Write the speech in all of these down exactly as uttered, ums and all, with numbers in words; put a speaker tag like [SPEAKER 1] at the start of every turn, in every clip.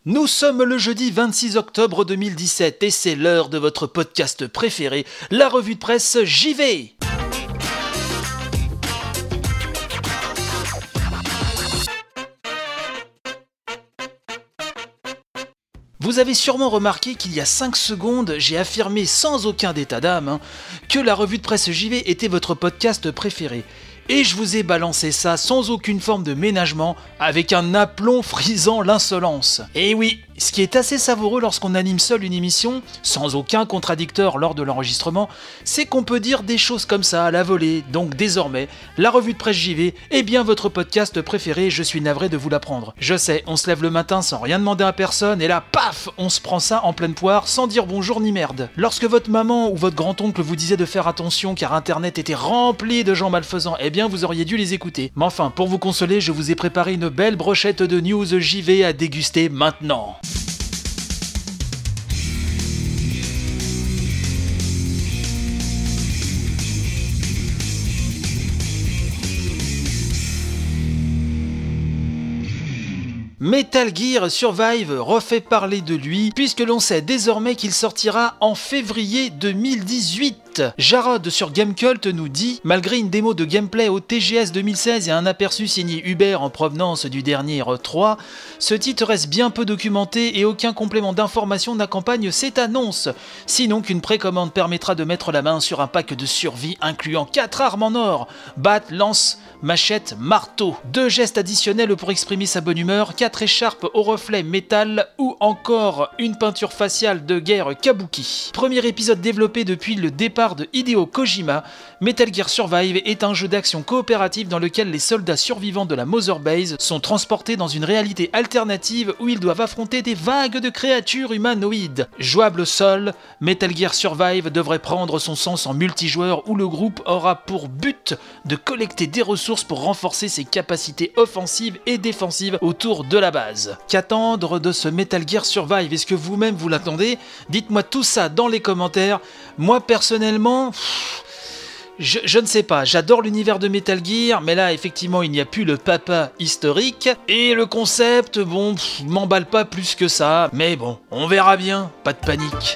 [SPEAKER 1] Nous sommes le jeudi vingt-six octobre deux mille dix-sept et c'est l'heure de votre podcast préféré, la revue de presse J V. Vous avez sûrement remarqué qu'il y a cinq secondes, j'ai affirmé sans aucun état d'âme hein, que la revue de presse J V était votre podcast préféré. Et je vous ai balancé ça sans aucune forme de ménagement, avec un aplomb frisant l'insolence. Et oui, ce qui est assez savoureux lorsqu'on anime seul une émission, sans aucun contradicteur lors de l'enregistrement, c'est qu'on peut dire des choses comme ça à la volée. Donc désormais, la revue de presse J V est bien votre podcast préféré, je suis navré de vous l'apprendre. Je sais, on se lève le matin sans rien demander à personne, et là, paf, on se prend ça en pleine poire, sans dire bonjour ni merde. Lorsque votre maman ou votre grand-oncle vous disait de faire attention car internet était rempli de gens malfaisants, eh bien vous auriez dû les écouter. Mais enfin, pour vous consoler, je vous ai préparé une belle brochette de news J V à déguster maintenant. Metal Gear Survive refait parler de lui, puisque l'on sait désormais qu'il sortira en février deux mille dix-huit. Jarod sur Gamecult nous dit « Malgré une démo de gameplay au T G S deux mille seize et un aperçu signé Uber en provenance du dernier E trois, ce titre reste bien peu documenté et aucun complément d'information n'accompagne cette annonce. Sinon qu'une précommande permettra de mettre la main sur un pack de survie incluant quatre armes en or, batte, lance, machette, marteau, deux gestes additionnels pour exprimer sa bonne humeur, quatre écharpes au reflet métal ou encore une peinture faciale de guerre kabuki. Premier épisode développé depuis le départ de Hideo Kojima, Metal Gear Survive est un jeu d'action coopératif dans lequel les soldats survivants de la Mother Base sont transportés dans une réalité alternative où ils doivent affronter des vagues de créatures humanoïdes. Jouable seul, Metal Gear Survive devrait prendre son sens en multijoueur où le groupe aura pour but de collecter des ressources pour renforcer ses capacités offensives et défensives autour de la base. Qu'attendre de ce Metal Gear Survive? Est-ce que vous-même vous l'attendez? Dites-moi tout ça dans les commentaires. Moi personnellement, pff, je, je ne sais pas, j'adore l'univers de Metal Gear, mais là effectivement il n'y a plus le papa historique, et le concept, bon, pff, m'emballe pas plus que ça, mais bon, on verra bien, pas de panique.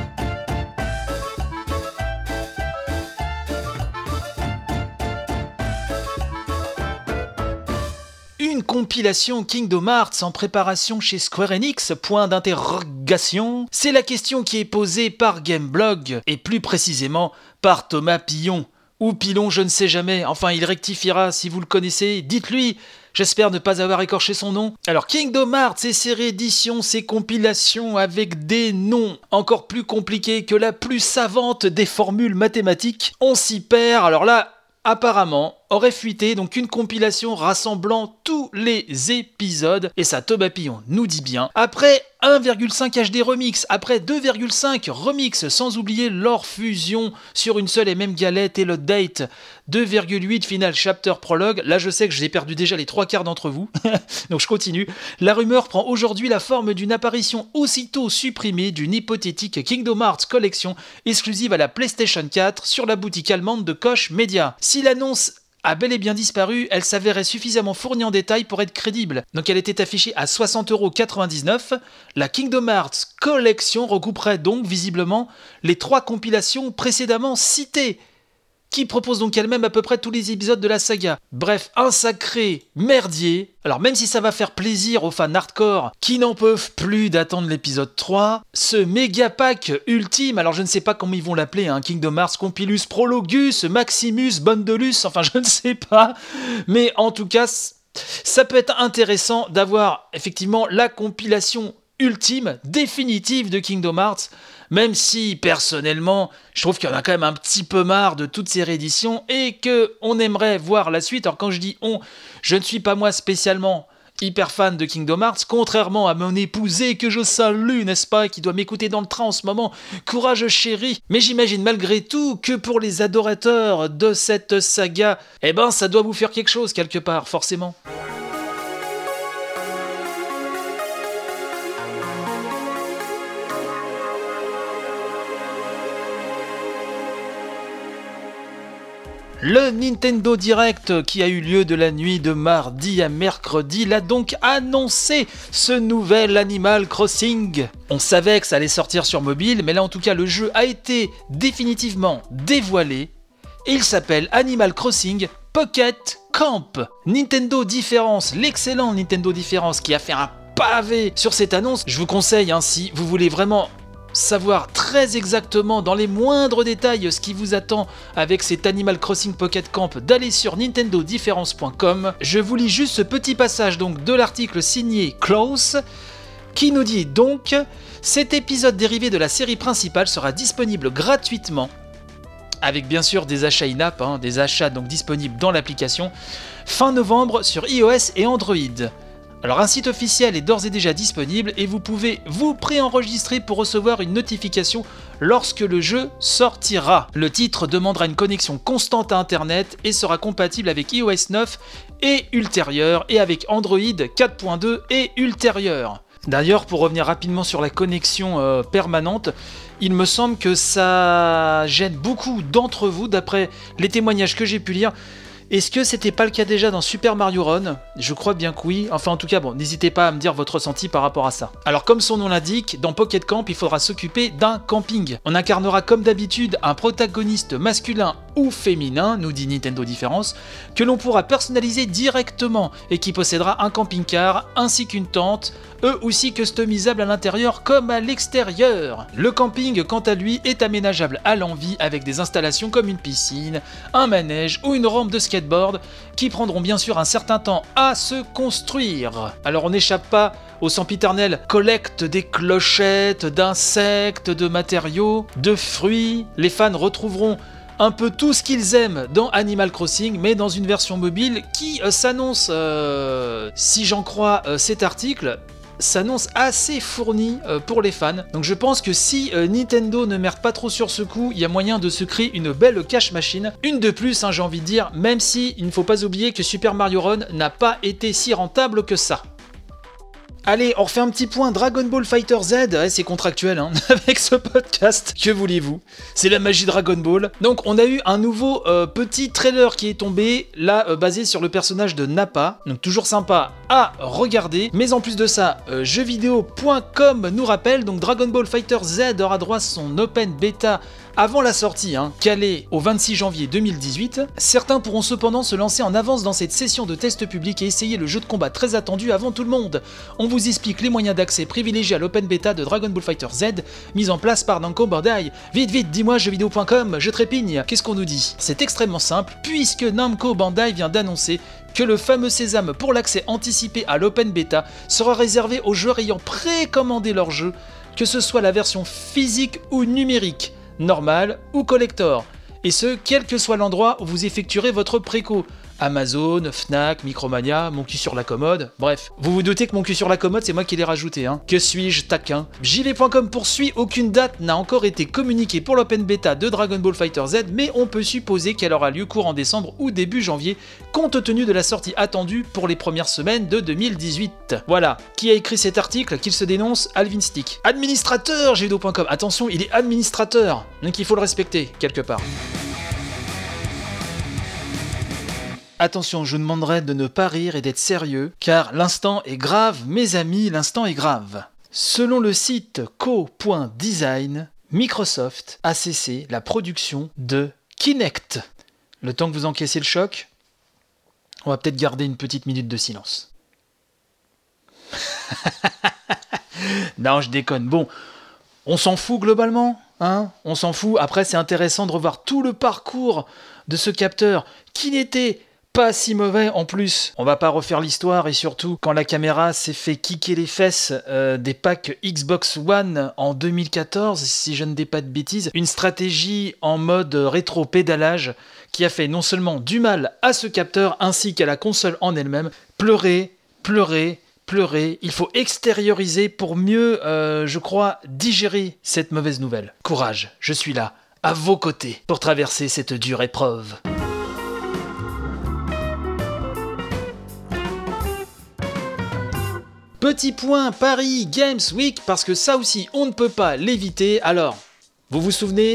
[SPEAKER 1] Une compilation Kingdom Hearts en préparation chez Square Enix, point d'interrogation. C'est la question qui est posée par Gameblog, et plus précisément par Thomas Pillon. Ou Pilon, je ne sais jamais, enfin il rectifiera si vous le connaissez, dites-lui. J'espère ne pas avoir écorché son nom. Alors Kingdom Hearts et ses rééditions, ses compilations avec des noms encore plus compliqués que la plus savante des formules mathématiques. On s'y perd, alors là, apparemment, aurait fuité donc une compilation rassemblant tous les épisodes, et ça Thomas Pillon nous dit bien, après un virgule cinq H D remix, après deux virgule cinq remix, sans oublier leur fusion sur une seule et même galette et le date deux virgule huit final chapter prologue. Là je sais que j'ai perdu déjà les trois quarts d'entre vous, donc je continue. La rumeur prend aujourd'hui la forme d'une apparition aussitôt supprimée d'une hypothétique Kingdom Hearts Collection exclusive à la PlayStation quatre sur la boutique allemande de Koch Media. Si l'annonce a bel et bien disparu, elle s'avérait suffisamment fournie en détail pour être crédible. Donc elle était affichée à soixante euros quatre-vingt-dix-neuf. La Kingdom Hearts Collection regrouperait donc visiblement les trois compilations précédemment citées, qui propose donc elle-même à peu près tous les épisodes de la saga. Bref, un sacré merdier. Alors même si ça va faire plaisir aux fans hardcore qui n'en peuvent plus d'attendre l'épisode trois, ce méga pack ultime, alors je ne sais pas comment ils vont l'appeler, hein, Kingdom Hearts Compilus Prologus, Maximus, Bundlus, enfin je ne sais pas, mais en tout cas, ça peut être intéressant d'avoir effectivement la compilation ultime, définitive de Kingdom Hearts, même si, personnellement, je trouve qu'il y en a quand même un petit peu marre de toutes ces rééditions et qu'on aimerait voir la suite. Alors quand je dis « on », je ne suis pas moi spécialement hyper fan de Kingdom Hearts, contrairement à mon épousée que je salue, n'est-ce pas, qui doit m'écouter dans le train en ce moment. Courage chérie. Mais j'imagine malgré tout que pour les adorateurs de cette saga, eh ben ça doit vous faire quelque chose quelque part, forcément. Le Nintendo Direct qui a eu lieu de la nuit de mardi à mercredi l'a donc annoncé, ce nouvel Animal Crossing. On savait que ça allait sortir sur mobile, mais là en tout cas le jeu a été définitivement dévoilé et il s'appelle Animal Crossing Pocket Camp. Nintendo Difference, l'excellent Nintendo Difference qui a fait un pavé sur cette annonce. Je vous conseille, hein, si vous voulez vraiment savoir très exactement dans les moindres détails ce qui vous attend avec cet Animal Crossing Pocket Camp, d'aller sur nintendo difference point com. Je vous lis juste ce petit passage donc de l'article signé Klaus qui nous dit donc: cet épisode dérivé de la série principale sera disponible gratuitement avec bien sûr des achats in-app, hein, des achats donc disponibles dans l'application fin novembre sur iOS et Android. Alors un site officiel est d'ores et déjà disponible et vous pouvez vous préenregistrer pour recevoir une notification lorsque le jeu sortira. Le titre demandera une connexion constante à internet et sera compatible avec iOS neuf et ultérieur et avec Android quatre point deux et ultérieur. D'ailleurs, pour revenir rapidement sur la connexion euh, permanente, il me semble que ça gêne beaucoup d'entre vous d'après les témoignages que j'ai pu lire. Est-ce que c'était pas le cas déjà dans Super Mario Run ? Je crois bien que oui. Enfin, en tout cas, bon, n'hésitez pas à me dire votre ressenti par rapport à ça. Alors, comme son nom l'indique, dans Pocket Camp, il faudra s'occuper d'un camping. On incarnera comme d'habitude un protagoniste masculin ou féminin, nous dit Nintendo Difference, que l'on pourra personnaliser directement et qui possédera un camping-car ainsi qu'une tente, eux aussi customisables à l'intérieur comme à l'extérieur. Le camping, quant à lui, est aménageable à l'envie avec des installations comme une piscine, un manège ou une rampe de skateboard qui prendront bien sûr un certain temps à se construire. Alors on n'échappe pas au sempiternel collecte des clochettes, d'insectes, de matériaux, de fruits. Les fans retrouveront un peu tout ce qu'ils aiment dans Animal Crossing, mais dans une version mobile qui euh, s'annonce, euh, si j'en crois euh, cet article, s'annonce assez fournie euh, pour les fans. Donc je pense que si euh, Nintendo ne merde pas trop sur ce coup, il y a moyen de se créer une belle cash machine. Une de plus, hein, j'ai envie de dire, même si il ne faut pas oublier que Super Mario Run n'a pas été si rentable que ça. Allez, on refait un petit point Dragon Ball Fighter Z, ouais, c'est contractuel hein, avec ce podcast, que voulez-vous, c'est la magie Dragon Ball. Donc on a eu un nouveau euh, petit trailer qui est tombé, là euh, basé sur le personnage de Nappa, donc toujours sympa à regarder, mais en plus de ça, euh, jeux vidéo point com nous rappelle, donc Dragon Ball Fighter Z aura droit à son open beta avant la sortie, hein, calée au vingt-six janvier deux mille dix-huit. Certains pourront cependant se lancer en avance dans cette session de test public et essayer le jeu de combat très attendu avant tout le monde. On vous explique les moyens d'accès privilégiés à l'open beta de Dragon Ball Fighter Z, mis en place par Namco Bandai. Vite vite, dis-moi jeux vidéo point com, je trépigne. Qu'est-ce qu'on nous dit ? C'est extrêmement simple, puisque Namco Bandai vient d'annoncer que le fameux sésame pour l'accès anticipé à l'open beta sera réservé aux joueurs ayant précommandé leur jeu, que ce soit la version physique ou numérique, normal ou collector, et ce, quel que soit l'endroit où vous effectuerez votre préco. Amazon, Fnac, Micromania, mon cul sur la commode, bref. Vous vous doutez que mon cul sur la commode, c'est moi qui l'ai rajouté, hein. Que suis-je, taquin ? Jile point com poursuit, aucune date n'a encore été communiquée pour l'open beta de Dragon Ball Fighter Z, mais on peut supposer qu'elle aura lieu courant décembre ou début janvier, compte tenu de la sortie attendue pour les premières semaines de deux mille dix-huit. Voilà. Qui a écrit cet article qu'il se dénonce ? Alvin Stick. Administrateur, jile point com. Attention, il est administrateur, donc il faut le respecter, quelque part. Attention, je vous demanderai de ne pas rire et d'être sérieux, car l'instant est grave, mes amis, l'instant est grave. Selon le site co point design, Microsoft a cessé la production de Kinect. Le temps que vous encaissez le choc, on va peut-être garder une petite minute de silence. Non, je déconne. Bon, on s'en fout globalement, hein ? On s'en fout. Après, c'est intéressant de revoir tout le parcours de ce capteur qui n'était pas si mauvais en plus. On va pas refaire l'histoire et surtout quand la caméra s'est fait kicker les fesses euh, des packs Xbox One en deux mille quatorze, si je ne dis pas de bêtises, une stratégie en mode rétro-pédalage qui a fait non seulement du mal à ce capteur ainsi qu'à la console en elle-même. Pleurer, pleurer, pleurer, il faut extérioriser pour mieux, euh, je crois, digérer cette mauvaise nouvelle. Courage, je suis là, à vos côtés, pour traverser cette dure épreuve. Petit point Paris Games Week, parce que ça aussi on ne peut pas l'éviter. Alors, vous vous souvenez,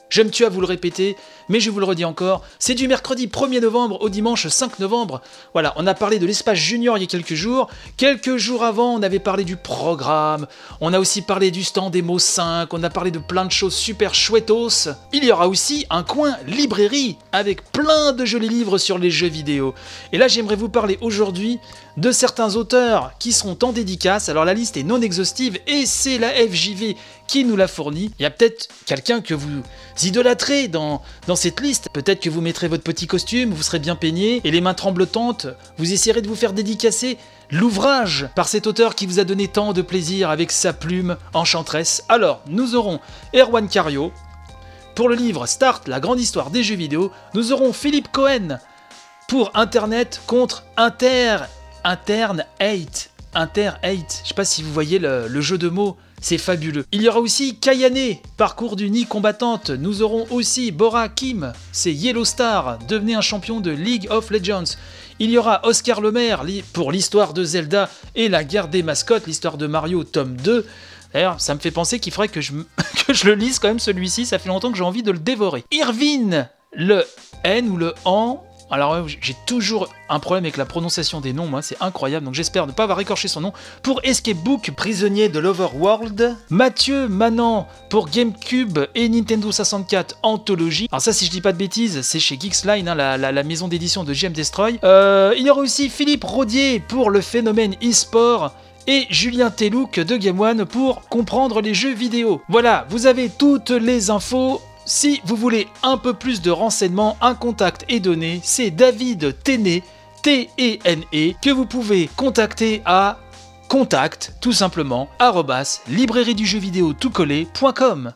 [SPEAKER 1] Je me tue à vous le répéter, mais je vous le redis encore, c'est du mercredi premier novembre au dimanche cinq novembre. Voilà, on a parlé de l'espace junior il y a quelques jours. Quelques jours avant, on avait parlé du programme. On a aussi parlé du stand Emo cinq. On a parlé de plein de choses super chouettos. Il y aura aussi un coin librairie avec plein de jolis livres sur les jeux vidéo. Et là, j'aimerais vous parler aujourd'hui de certains auteurs qui seront en dédicace. Alors la liste est non exhaustive et c'est la F J V qui nous l'a fournie. Il y a peut-être quelqu'un que vous idolâtrez dans, dans cette liste. Peut-être que vous mettrez votre petit costume, vous serez bien peigné et les mains tremblotantes, vous essayerez de vous faire dédicacer l'ouvrage par cet auteur qui vous a donné tant de plaisir avec sa plume enchanteresse. Alors, nous aurons Erwan Cario. Pour le livre Start, la grande histoire des jeux vidéo, nous aurons Philippe Cohen pour Internet contre Inter... Interne Hate. Inter Hate. Je sais pas si vous voyez le, le jeu de mots. C'est fabuleux. Il y aura aussi Kayane, parcours d'une I combattante. Nous aurons aussi Bora Kim, c'est Yellow Star, devenez un champion de League of Legends. Il y aura Oscar Lemaire pour l'histoire de Zelda et la guerre des mascottes, l'histoire de Mario, tome deux. D'ailleurs, ça me fait penser qu'il faudrait que je, que je le lise quand même celui-ci, ça fait longtemps que j'ai envie de le dévorer. Irvine, le N ou le An. Alors j'ai toujours un problème avec la prononciation des noms, moi c'est incroyable, donc j'espère ne pas avoir écorché son nom. Pour Escape Book, prisonnier de l'Overworld. Mathieu Manant pour GameCube et Nintendo soixante-quatre Anthologie. Alors ça, si je dis pas de bêtises, c'est chez Geeksline, hein, la, la, la maison d'édition de G M Destroy. Euh, il y aura aussi Philippe Rodier pour le phénomène e-sport. Et Julien Telouk de Game One pour comprendre les jeux vidéo. Voilà, vous avez toutes les infos. Si vous voulez un peu plus de renseignements, un contact est donné, c'est David Téné, T E N E, que vous pouvez contacter à contact, tout simplement, arrobas, librairie du jeu vidéo tout collé point com.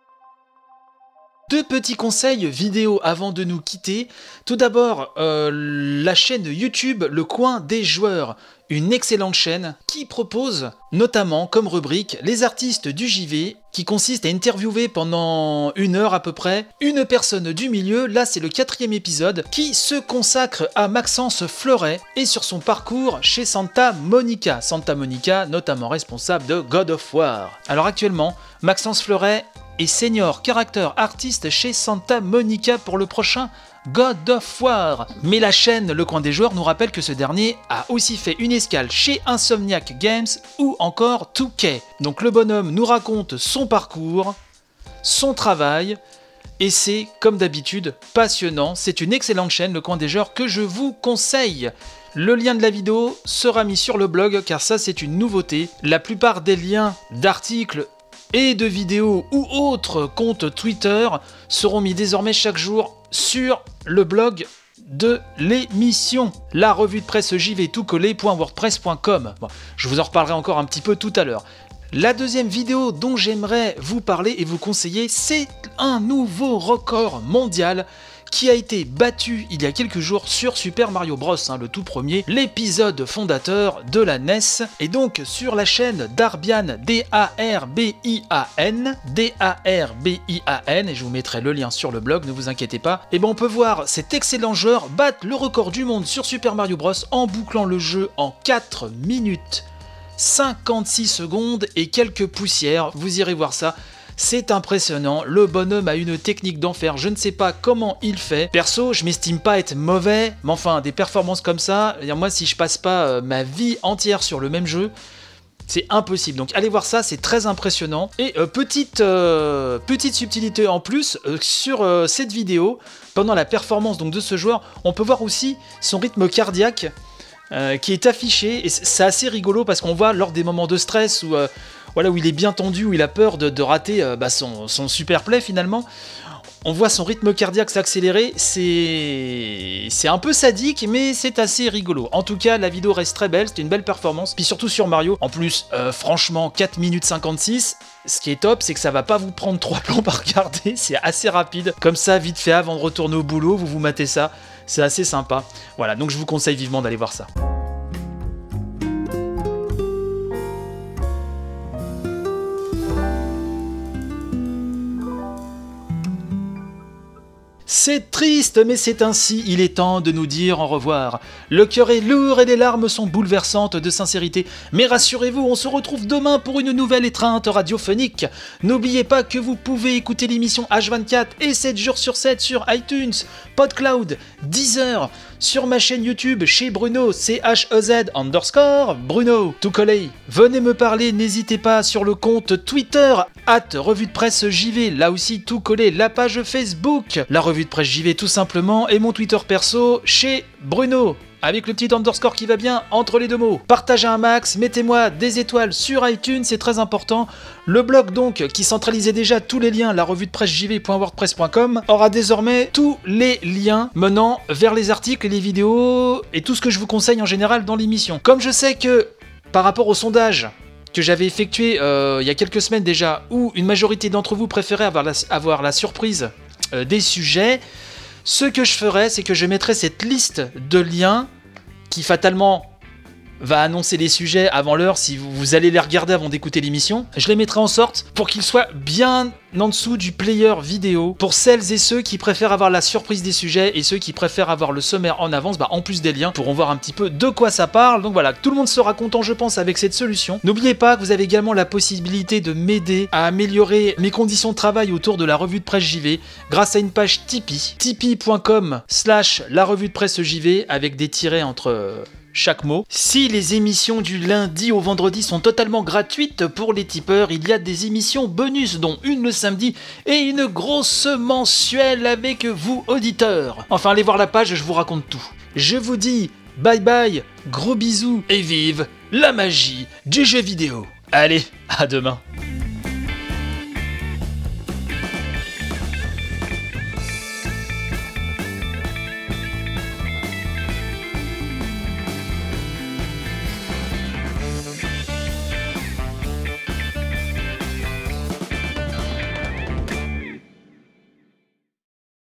[SPEAKER 1] Deux petits conseils vidéo avant de nous quitter. Tout d'abord, euh, la chaîne YouTube Le Coin des Joueurs, une excellente chaîne qui propose notamment comme rubrique les artistes du J V, qui consiste à interviewer pendant une heure à peu près une personne du milieu. Là, c'est le quatrième épisode qui se consacre à Maxence Fleuret et sur son parcours chez Santa Monica. Santa Monica, notamment responsable de God of War. Alors actuellement, Maxence Fleuret et senior character artiste chez Santa Monica pour le prochain God of War. Mais la chaîne Le Coin des Joueurs nous rappelle que ce dernier a aussi fait une escale chez Insomniac Games ou encore deux K. Donc le bonhomme nous raconte son parcours, son travail, et c'est, comme d'habitude, passionnant. C'est une excellente chaîne, Le Coin des Joueurs, que je vous conseille. Le lien de la vidéo sera mis sur le blog, car ça c'est une nouveauté. La plupart des liens d'articles et de vidéos ou autres comptes Twitter seront mis désormais chaque jour sur le blog de l'émission, la revue de presse J V tout collé point wordpress point com. Bon, je vous en reparlerai encore un petit peu tout à l'heure. La deuxième vidéo dont j'aimerais vous parler et vous conseiller, c'est un nouveau record mondial qui a été battu il y a quelques jours sur Super Mario Bros, hein, le tout premier, l'épisode fondateur de la N E S, et donc sur la chaîne Darbian, D A R B I A N, D A R B I A N, et je vous mettrai le lien sur le blog, ne vous inquiétez pas. Et ben on peut voir cet excellent joueur battre le record du monde sur Super Mario Bros en bouclant le jeu en quatre minutes cinquante-six secondes et quelques poussières, vous irez voir ça. C'est impressionnant, le bonhomme a une technique d'enfer, je ne sais pas comment il fait. Perso, je m'estime pas être mauvais, mais enfin, des performances comme ça, moi si je passe pas euh, ma vie entière sur le même jeu, c'est impossible. Donc allez voir ça, c'est très impressionnant. Et euh, petite, euh, petite subtilité en plus, euh, sur euh, cette vidéo, pendant la performance donc, de ce joueur, on peut voir aussi son rythme cardiaque euh, qui est affiché, et c'est assez rigolo parce qu'on voit lors des moments de stress où... Euh, Voilà, où il est bien tendu, où il a peur de, de rater euh, bah, son, son super play finalement. On voit son rythme cardiaque s'accélérer, c'est... c'est un peu sadique, mais c'est assez rigolo. En tout cas, la vidéo reste très belle, c'est une belle performance, puis surtout sur Mario. En plus, euh, franchement, quatre minutes cinquante-six, ce qui est top, c'est que ça va pas vous prendre trois plombs à regarder, c'est assez rapide. Comme ça, vite fait, avant de retourner au boulot, vous vous matez ça, c'est assez sympa. Voilà, donc je vous conseille vivement d'aller voir ça. C'est triste, mais c'est ainsi, il est temps de nous dire au revoir. Le cœur est lourd et les larmes sont bouleversantes de sincérité. Mais rassurez-vous, on se retrouve demain pour une nouvelle étreinte radiophonique. N'oubliez pas que vous pouvez écouter l'émission H vingt-quatre et sept jours sur sept sur iTunes, PodCloud, Deezer, sur ma chaîne YouTube chez Bruno, C H E Z underscore Bruno, tout collé. Venez me parler, n'hésitez pas sur le compte Twitter, at revue de presse J V, là aussi tout collé, la page Facebook, la revue de presse J V tout simplement, et mon Twitter perso chez Bruno, avec le petit underscore qui va bien entre les deux mots. Partagez un max, mettez-moi des étoiles sur iTunes, c'est très important. Le blog donc, qui centralisait déjà tous les liens, la revue de presse J V point wordpress point com, aura désormais tous les liens menant vers les articles, les vidéos et tout ce que je vous conseille en général dans l'émission. Comme je sais que, par rapport au sondage que j'avais effectué euh, il y a quelques semaines déjà, où une majorité d'entre vous préférait avoir la, avoir la surprise euh, des sujets, ce que je ferai, c'est que je mettrai cette liste de liens qui fatalement va annoncer les sujets avant l'heure si vous, vous allez les regarder avant d'écouter l'émission. Je les mettrai en sorte pour qu'ils soient bien en dessous du player vidéo pour celles et ceux qui préfèrent avoir la surprise des sujets et ceux qui préfèrent avoir le sommaire en avance, bah en plus des liens, pourront voir un petit peu de quoi ça parle. Donc voilà, tout le monde sera content je pense avec cette solution. N'oubliez pas que vous avez également la possibilité de m'aider à améliorer mes conditions de travail autour de la revue de presse J V grâce à une page Tipeee, tipeee point com slash la revue de presse J V avec des tirets entre chaque mot. Si les émissions du lundi au vendredi sont totalement gratuites pour les tipeurs, il y a des émissions bonus, dont une le samedi et une grosse mensuelle avec vous auditeurs. Enfin, allez voir la page, je vous raconte tout. Je vous dis bye bye, gros bisous et vive la magie du jeu vidéo. Allez, à demain.